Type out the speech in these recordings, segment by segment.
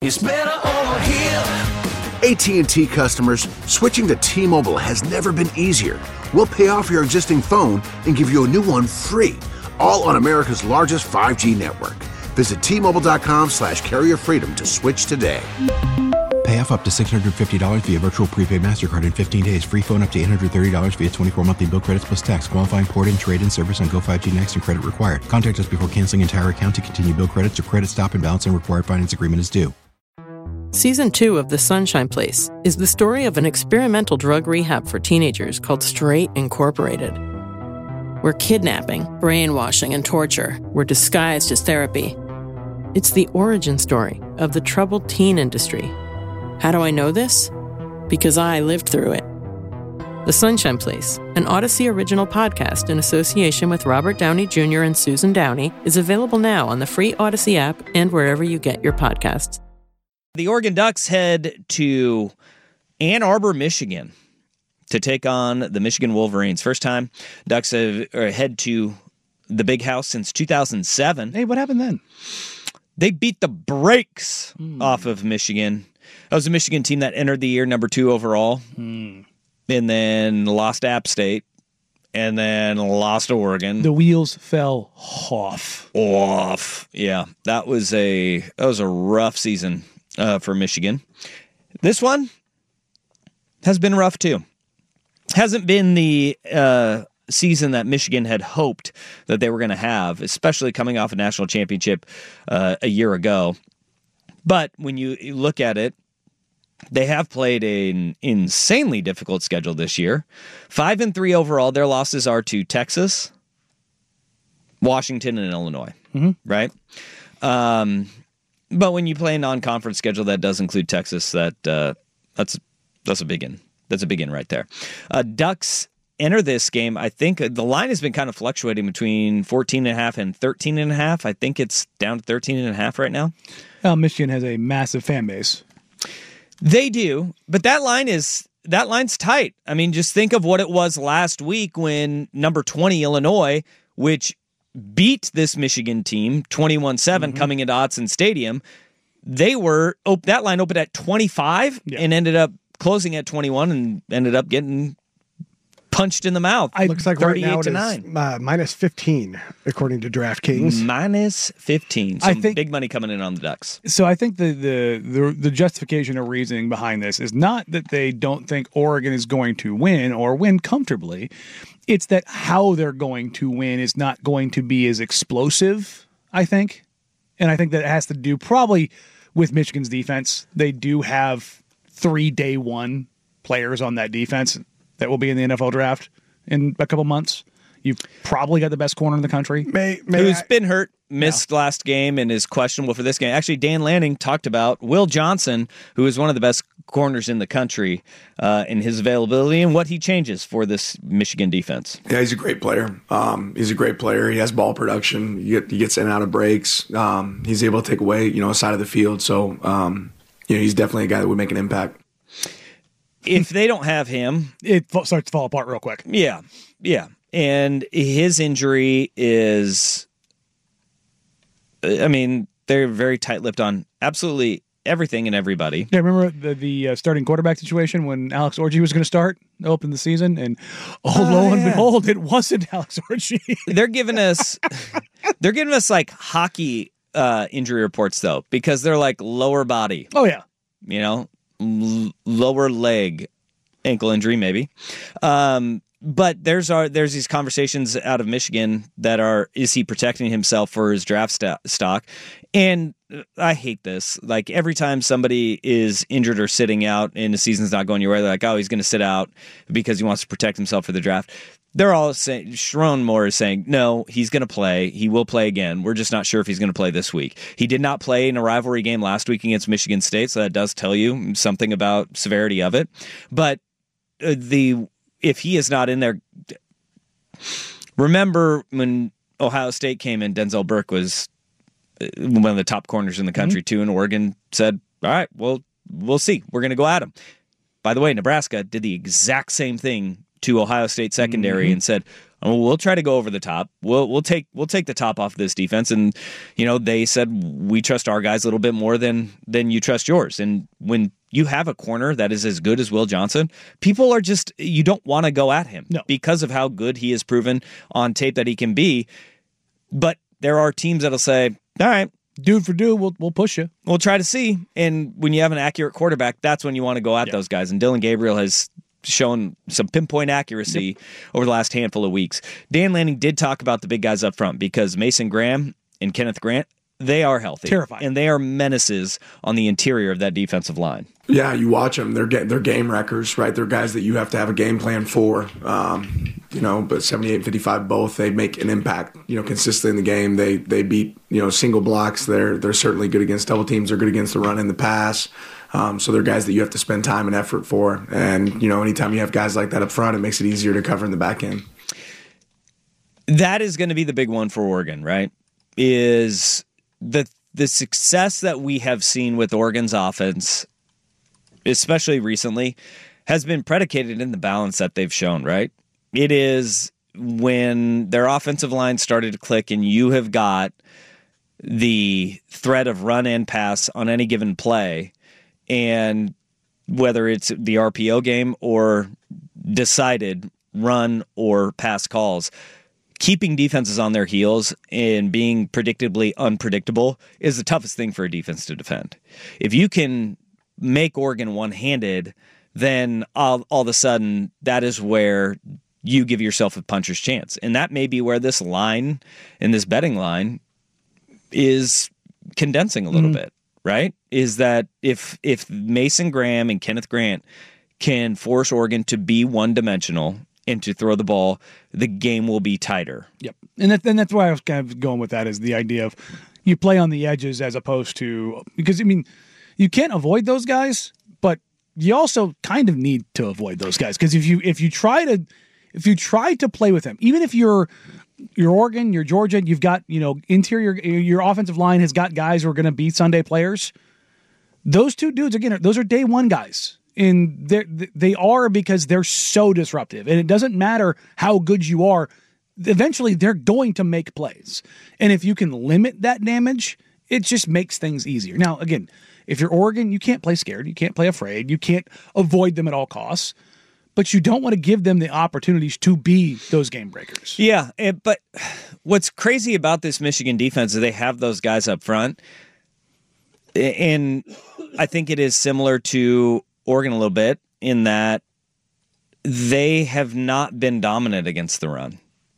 It's better over here. AT&T customers, switching to T-Mobile has never been easier. We'll pay off your existing phone and give you a new one free, all on America's largest 5G network. Visit T-Mobile.com/carrier freedom to switch today. Pay off up to $650 via virtual prepaid MasterCard in 15 days. Free phone up to $830 via 24 monthly bill credits plus tax. Qualifying port-in, trade-in service on Go 5G Next and credit required. Contact us before canceling entire account to continue bill credits or credit stop and balance and required finance agreement is due. Season 2 of The Sunshine Place is the story of an experimental drug rehab for teenagers called Straight Incorporated, where kidnapping, brainwashing, and torture were disguised as therapy. It's the origin story of the troubled teen industry. How do I know this? Because I lived through it. The Sunshine Place, an Odyssey original podcast in association with Robert Downey Jr. and Susan Downey, is available now on the free Odyssey app and wherever you get your podcasts. The Oregon Ducks head to Ann Arbor, Michigan to take on the Michigan Wolverines. First time Ducks head to the Big House since 2007. Hey, what happened then? They beat the brakes off of Michigan. That was a Michigan team that entered the year number 2 overall, and then lost to App State, and then lost to Oregon. The wheels fell off. Yeah, that was a rough season for Michigan. This one has been rough too. Hasn't been the season that Michigan had hoped that they were going to have, especially coming off a national championship a year ago. But when you look at it, they have played an insanely difficult schedule this year. 5-3 overall. Their losses are to Texas, Washington, and Illinois. Right? But when you play a non-conference schedule that does include Texas, that's a big in. That's a big in right there. Ducks enter this game. I think the line has been kind of fluctuating between 14.5 and 13.5. I think it's down to 13.5 right now. Michigan has a massive fan base. They do, but that line's tight. I mean, just think of what it was last week when number 20 Illinois, which beat this Michigan team 21-7 coming into Autzen Stadium. That line opened at 25 and ended up closing at 21 and ended up getting punched in the mouth. It looks like right now it is minus 15, according to DraftKings. Minus 15. Some big money coming in on the Ducks. So I think the justification or reasoning behind this is not that they don't think Oregon is going to win or win comfortably. It's that how they're going to win is not going to be as explosive, I think. And I think that it has to do probably with Michigan's defense. They do have 3 day one players on that defense that will be in the NFL draft in a couple months. You've probably got the best corner in the country. Who's been hurt, missed last game, and is questionable for this game. Actually, Dan Lanning talked about Will Johnson, who is one of the best corners in the country, in his availability and what he changes for this Michigan defense. Yeah, he's a great player. He's a great player. He has ball production. He gets in and out of breaks. He's able to take away, a side of the field. So, he's definitely a guy that would make an impact. If they don't have him, it starts to fall apart real quick. Yeah. And his injury is, they're very tight-lipped on absolutely everything and everybody. Yeah, remember the starting quarterback situation when Alex Orji was going to start, open the season, and lo and behold, it wasn't Alex Orji. They're giving us like hockey injury reports though, because they're like lower body. Oh yeah, lower leg ankle injury maybe. But there's these conversations out of Michigan that are, is he protecting himself for his draft stock? And I hate this. Like every time somebody is injured or sitting out and the season's not going your way, they're like, oh, he's going to sit out because he wants to protect himself for the draft. They're all saying, Sharon Moore is saying, no, he's going to play. He will play again. We're just not sure if he's going to play this week. He did not play in a rivalry game last week against Michigan State, so that does tell you something about severity of it. But if he is not in there, remember when Ohio State came in, Denzel Burke was one of the top corners in the country too, and Oregon said, all right, well, we'll see. We're going to go at him. By the way, Nebraska did the exact same thing to Ohio State secondary and said, We'll try to go over the top. We'll take the top off this defense. And, they said we trust our guys a little bit more than you trust yours. And when you have a corner that is as good as Will Johnson, people are you don't want to go at him because of how good he has proven on tape that he can be. But there are teams that'll say, all right, dude for dude, we'll push you. We'll try to see. And when you have an accurate quarterback, that's when you want to go at those guys. And Dylan Gabriel has shown some pinpoint accuracy over the last handful of weeks. Dan Lanning did talk about the big guys up front because Mason Graham and Kenneth Grant, they are healthy. Terrifying. And they are menaces on the interior of that defensive line. Yeah, you watch them. They're game wreckers, right? They're guys that you have to have a game plan for. But 78 and 55 both, they make an impact, consistently in the game. They beat, single blocks. They're certainly good against double teams. They're good against the run and the pass. So they're guys that you have to spend time and effort for. And, anytime you have guys like that up front, it makes it easier to cover in the back end. That is going to be the big one for Oregon, right? Is the success that we have seen with Oregon's offense, especially recently, has been predicated in the balance that they've shown, right? It is when their offensive line started to click and you have got the threat of run and pass on any given play, and whether it's the RPO game or decided run or pass calls, keeping defenses on their heels and being predictably unpredictable is the toughest thing for a defense to defend. If you can make Oregon one-handed, then all of a sudden that is where you give yourself a puncher's chance. And that may be where this line and this betting line is condensing a little bit, right? Is that if Mason Graham and Kenneth Grant can force Oregon to be one-dimensional and to throw the ball, the game will be tighter. Yep. And that's why I was kind of going with that, is the idea of you play on the edges as opposed to, because, you can't avoid those guys, but you also kind of need to avoid those guys. Because if you try to play with them, even if you're Oregon, you're Georgia, you've got, interior, your offensive line has got guys who are going to be Sunday players. Those two dudes, again, those are day one guys. And they are, because they're so disruptive. And it doesn't matter how good you are, eventually they're going to make plays. And if you can limit that damage, it just makes things easier. Now, again, if you're Oregon, you can't play scared. You can't play afraid. You can't avoid them at all costs. But you don't want to give them the opportunities to be those game breakers. Yeah, but what's crazy about this Michigan defense is they have those guys up front. And I think it is similar to Oregon a little bit in that they have not been dominant against the run.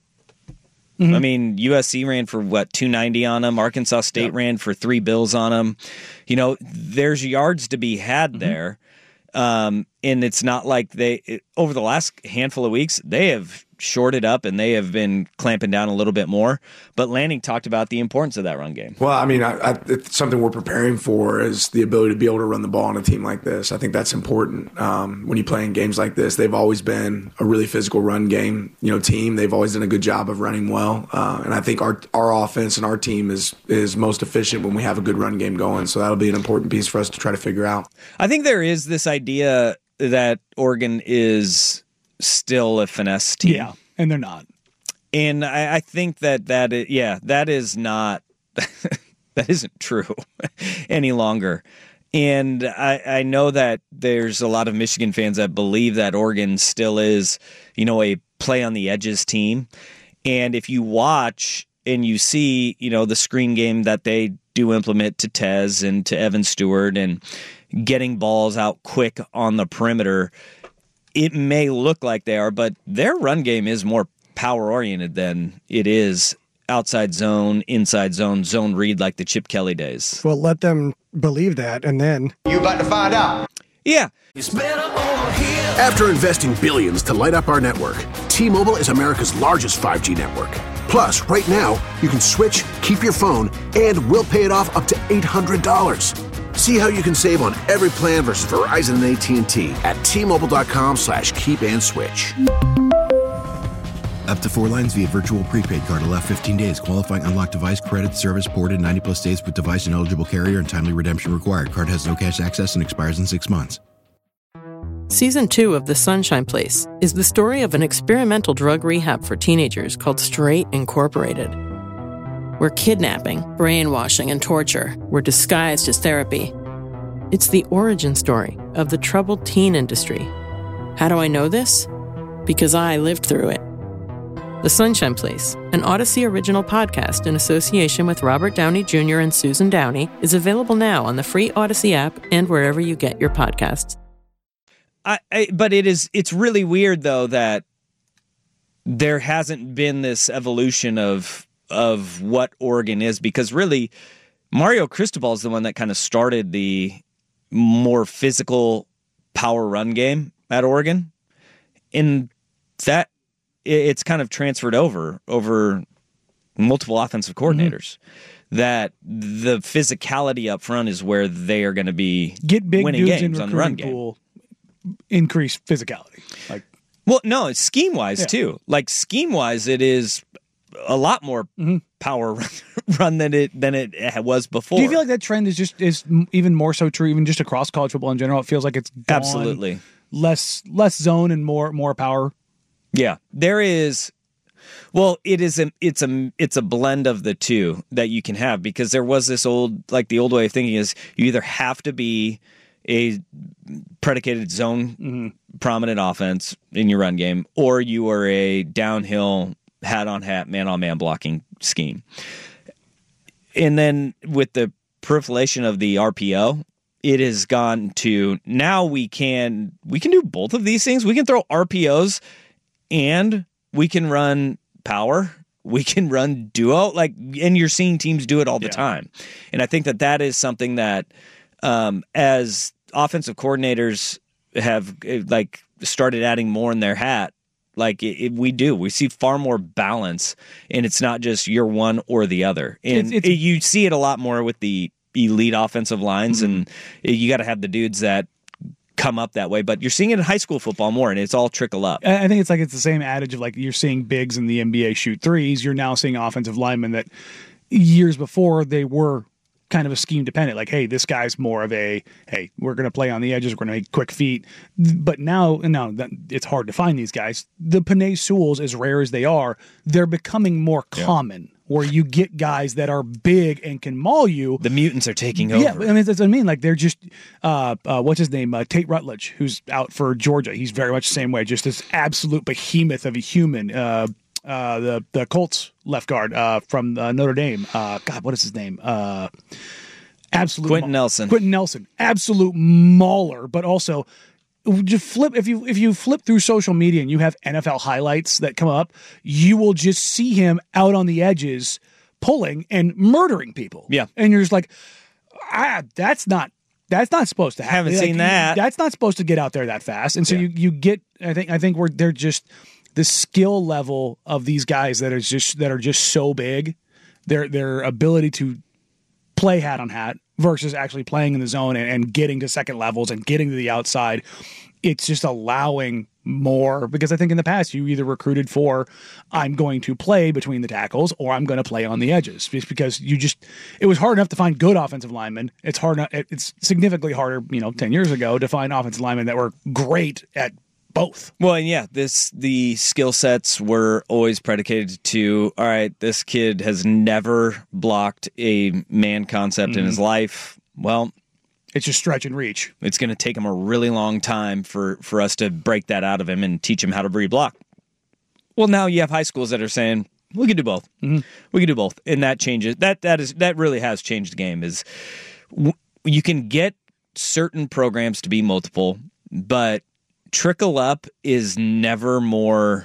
USC ran for 290 on them. Arkansas State ran for 3 bills on them. There's yards to be had there. And it's not like over the last handful of weeks, they have shorted up and they have been clamping down a little bit more. But Lanning talked about the importance of that run game. Well, it's something we're preparing for, is the ability to be able to run the ball on a team like this. I think that's important. When you play in games like this, they've always been a really physical run game, team. They've always done a good job of running well. And I think our offense and our team is most efficient when we have a good run game going. So that'll be an important piece for us to try to figure out. I think there is this idea that Oregon is still a finesse team. Yeah, and they're not. And I think that is not, that isn't true any longer. And I know that there's a lot of Michigan fans that believe that Oregon still is, a play on the edges team. And if you watch and you see, the screen game that they do implement to Tez and to Evan Stewart and getting balls out quick on the perimeter, it may look like they are, but their run game is more power-oriented than it is outside zone, inside zone, zone read like the Chip Kelly days. Well, let them believe that, and then... You about to find out. Yeah. It's better over here. After investing billions to light up our network, T-Mobile is America's largest 5G network. Plus, right now, you can switch, keep your phone, and we'll pay it off up to $800. See how you can save on every plan versus Verizon and AT&T at T-Mobile.com/keep-and-switch. Up to 4 lines via virtual prepaid card. Allow 15 days. Qualifying unlocked device credit. Service ported 90+ days with device and eligible carrier, and timely redemption required. Card has no cash access and expires in 6 months. Season 2 of The Sunshine Place is the story of an experimental drug rehab for teenagers called Straight Incorporated, where kidnapping, brainwashing, and torture were disguised as therapy. It's the origin story of the troubled teen industry. How do I know this? Because I lived through it. The Sunshine Place, an Odyssey original podcast in association with Robert Downey Jr. and Susan Downey, is available now on the free Odyssey app and wherever you get your podcasts. But it's really weird though that there hasn't been this evolution of what Oregon is, because really Mario Cristobal is the one that kind of started the more physical power run game at Oregon, and that it's kind of transferred over multiple offensive coordinators. That the physicality up front is where they are going to be get big winning dudes games in on the run game. pool, increase physicality. Well, no, it's scheme wise too. Like scheme wise, it is a lot more power run than it was before. Do you feel like that trend is even more so true, even just across college football in general? It feels like it's gone, absolutely less zone and more power. Yeah, there is. Well, it's a blend of the two that you can have, because there was this the old way of thinking is you either have to be a predicated zone prominent offense in your run game, or you are a downhill hat on hat, man on man blocking scheme. And then with the proliferation of the RPO, it has gone to now we can do both of these things. We can throw RPOs and we can run power. We can run duo, and you're seeing teams do it all the time. And I think that is something that, as offensive coordinators have started adding more in their hat, we see far more balance, and it's not just you're one or the other. And you see it a lot more with the elite offensive lines, and you got to have the dudes that come up that way. But you're seeing it in high school football more, and it's all trickle up. I think it's the same adage of you're seeing bigs in the NBA shoot threes. You're now seeing offensive linemen that years before they were kind of a scheme dependent. Hey, this guy's more of hey, we're going to play on the edges. We're going to make quick feet. But now it's hard to find these guys. The Penei Sewells, as rare as they are, they're becoming more common, where you get guys that are big and can maul you. The mutants are taking over. Yeah, I mean, that's what I mean. They're just, what's his name? Tate Rutledge, who's out for Georgia. He's very much the same way, just this absolute behemoth of a human. The Colts left guard from Notre Dame. God, what is his name? Absolute Quentin Nelson. Quentin Nelson, absolute mauler, but also just flip. If you flip through social media and you have NFL highlights that come up, you will just see him out on the edges pulling and murdering people. Yeah, and you're just that's not supposed to happen. Haven't seen that. That's not supposed to get out there that fast. And so you get. I think they're just the skill level of these guys that are just so big. Their ability to play hat on hat versus actually playing in the zone and getting to second levels and getting to the outside. It's just allowing more, because I think in the past you either recruited for I'm going to play between the tackles or I'm going to play on the edges, just because it was hard enough to find good offensive linemen. It's significantly harder, 10 years ago to find offensive linemen that were great at both. Well, and the skill sets were always predicated to, all right, this kid has never blocked a man concept in his life. Well, it's just stretch and reach. It's going to take him a really long time for us to break that out of him and teach him how to reblock. Well, now you have high schools that are saying, we can do both. We can do both. And that changes. That really has changed the game. Is you can get certain programs to be multiple, but trickle up is never more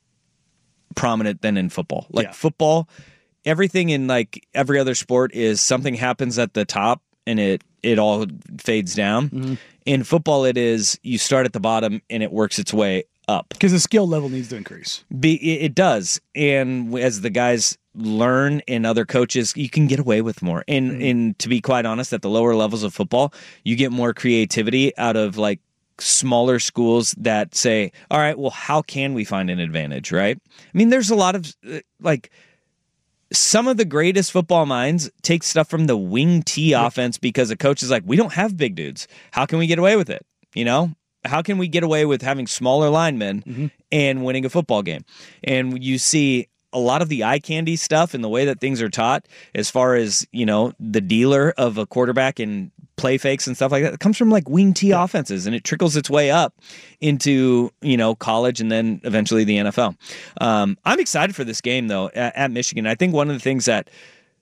prominent than in football. Football, everything in every other sport is something happens at the top and it all fades down. In football, it is you start at the bottom and it works its way up. Because the skill level needs to increase. It does. And as the guys learn and other coaches, you can get away with more. And to be quite honest, at the lower levels of football, you get more creativity out of smaller schools that say, all right, well, how can we find an advantage, right? I mean, there's a lot of, some of the greatest football minds take stuff from the wing T offense because a coach is we don't have big dudes. How can we get away with it? how can we get away with having smaller linemen and winning a football game? And you see a lot of the eye candy stuff and the way that things are taught as far as, the dealer of a quarterback and play fakes and stuff like that. It comes from like wing T offenses, and it trickles its way up into, college and then eventually the NFL. I'm excited for this game though at Michigan. I think one of the things that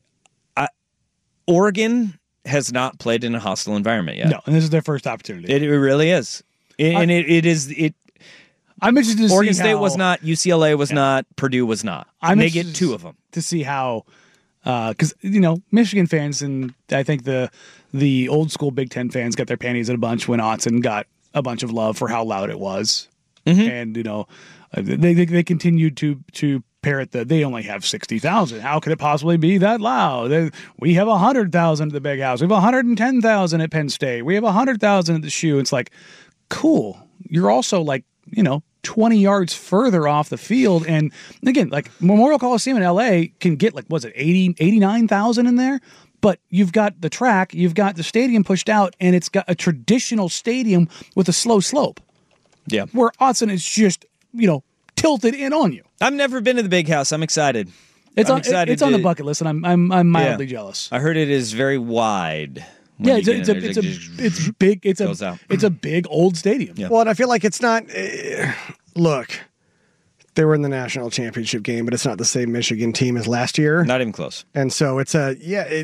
Oregon has not played in a hostile environment yet. No, and this is their first opportunity. It really is. I'm interested to see Oregon State was not, UCLA was not, Purdue was not. They get two of them. To see how, because, Michigan fans, and I think the old school Big Ten fans got their panties in a bunch when Autzen got a bunch of love for how loud it was. And, they continued to parrot they only have 60,000. How could it possibly be that loud? We have 100,000 at the Big House. We have 110,000 at Penn State. We have 100,000 at the Shoe. It's like, cool. You're also 20 yards further off the field. And again, Memorial Coliseum in LA can get 89,000 in there. But you've got the track, you've got the stadium pushed out, and it's got a traditional stadium with a slow slope. Yeah. Where Autzen is just, tilted in on you. I've never been to the Big House. I'm excited. It's on the bucket list, and I'm mildly jealous. I heard it is very wide. Yeah, it's big. It's a big old stadium. Yeah. Well, and I feel like it's not. Look, they were in the national championship game, but it's not the same Michigan team as last year. Not even close. And so it's and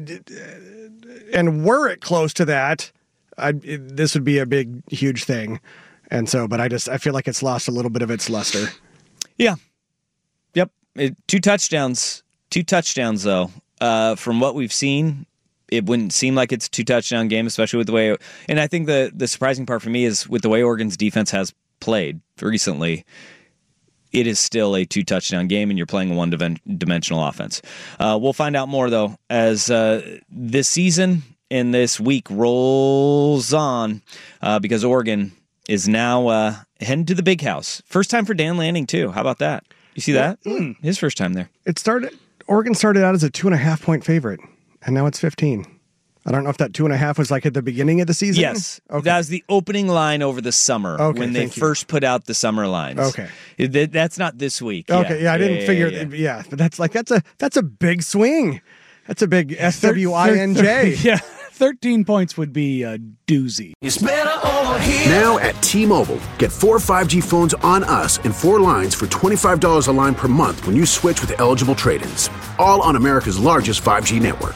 were it close to that, this would be a big, huge thing. And so, but I feel like it's lost a little bit of its luster. Yeah. Yep. 2 touchdowns. 2 touchdowns though. From what we've seen, it wouldn't seem like it's a 2-touchdown game, especially with the way. And I think the surprising part for me is with the way Oregon's defense has played recently, it is still a 2-touchdown game, and you're playing a one-dimensional offense. We'll find out more, though, as this season and this week rolls on, because Oregon is now heading to the Big House. First time for Dan Lanning, too. How about that? You see that? His first time there. Oregon started out as a 2.5-point favorite, and now it's 15. I don't know if that 2.5 was at the beginning of the season. Yes, okay. That was the opening line over the summer when they first put out the summer lines. Okay, that's not this week. Okay, I didn't figure. Yeah, but that's a big swing. That's a big SWINJ. Yeah, 13 points would be a doozy. It's better over here. Now at T-Mobile, get 4 5G phones on us and 4 lines for $25 a line per month when you switch with eligible trade-ins. All on America's largest 5G network.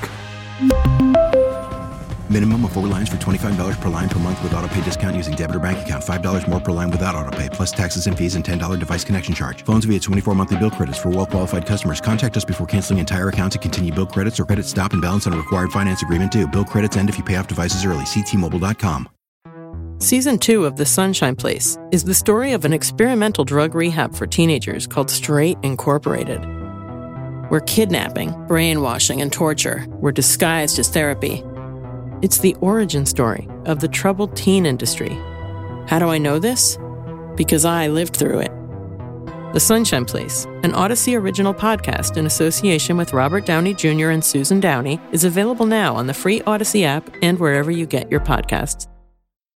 Minimum of 4 lines for $25 per line per month with autopay discount using debit or bank account. $5 more per line without autopay, plus taxes and fees and $10 device connection charge. Phones via 24 monthly bill credits for well-qualified customers. Contact us before canceling entire account to continue bill credits or credit stop and balance on a required finance agreement due. Bill credits end if you pay off devices early. See T-Mobile.com. Season 2 of The Sunshine Place is the story of an experimental drug rehab for teenagers called Straight Incorporated, where kidnapping, brainwashing, and torture were disguised as therapy. It's the origin story of the troubled teen industry. How do I know this? Because I lived through it. The Sunshine Place, an Odyssey original podcast in association with Robert Downey Jr. and Susan Downey, is available now on the free Odyssey app and wherever you get your podcasts.